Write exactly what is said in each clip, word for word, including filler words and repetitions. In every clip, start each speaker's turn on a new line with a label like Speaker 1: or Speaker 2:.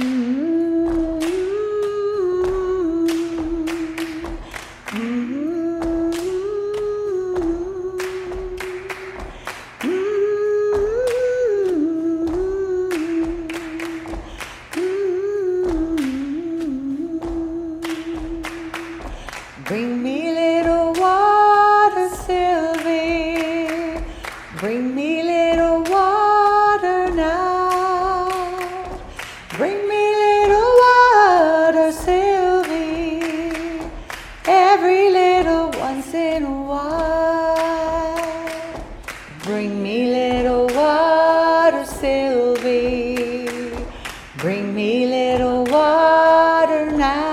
Speaker 1: Bring me little water, Sylvie. Bring me little water now. Bring me little water, Sylvie. Every little once in a while. Bring me little water, Sylvie. Bring me little water now.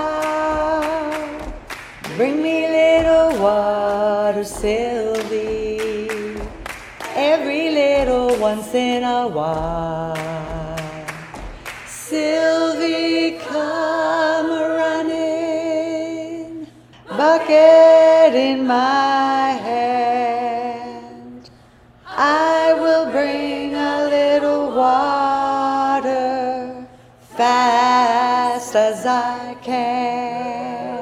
Speaker 1: Bring me little water, Sylvie, every little once in a while. Sylvie, come running, bucket in my hand. I will bring a little water, fast as I can.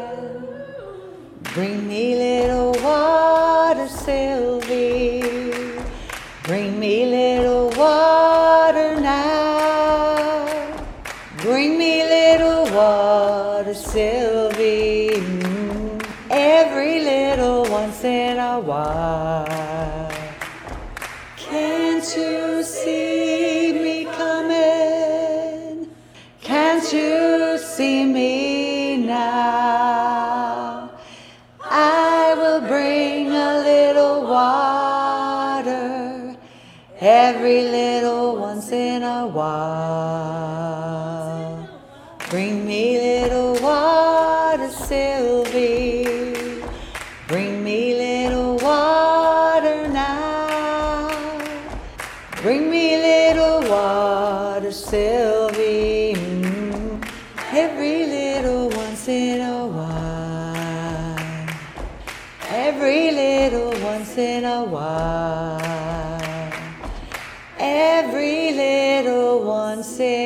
Speaker 1: Bring me little water, Sylvie. Bring me little water now. Bring me little water, Sylvie. Mm, every little once in a while. Can't you see me coming? Can't you see me now? I will bring a little water, every little once in a while. Bring me little water, Sylvie. Bring me little water now. Bring me little water, Sylvie. Mm, every little once in a while. Every little once in a while. Every little once in